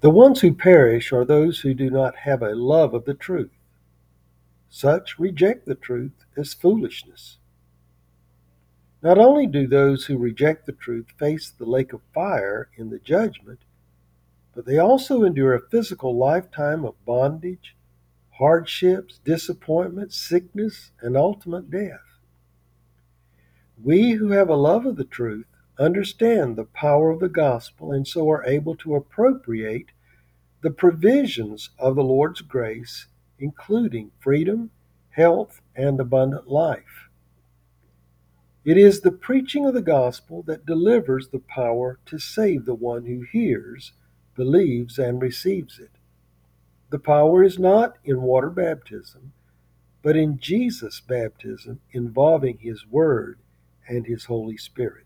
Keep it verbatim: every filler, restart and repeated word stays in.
The ones who perish are those who do not have a love of the truth. Such reject the truth as foolishness. Not only do those who reject the truth face the lake of fire in the judgment, but they also endure a physical lifetime of bondage, hardships, disappointment, sickness, and ultimate death. We who have a love of the truth understand the power of the gospel and so are able to appropriate the provisions of the Lord's grace, including freedom, health, and abundant life. It is the preaching of the gospel that delivers the power to save the one who hears, believes, and receives it. The power is not in water baptism, but in Jesus' baptism involving His Word and His Holy Spirit.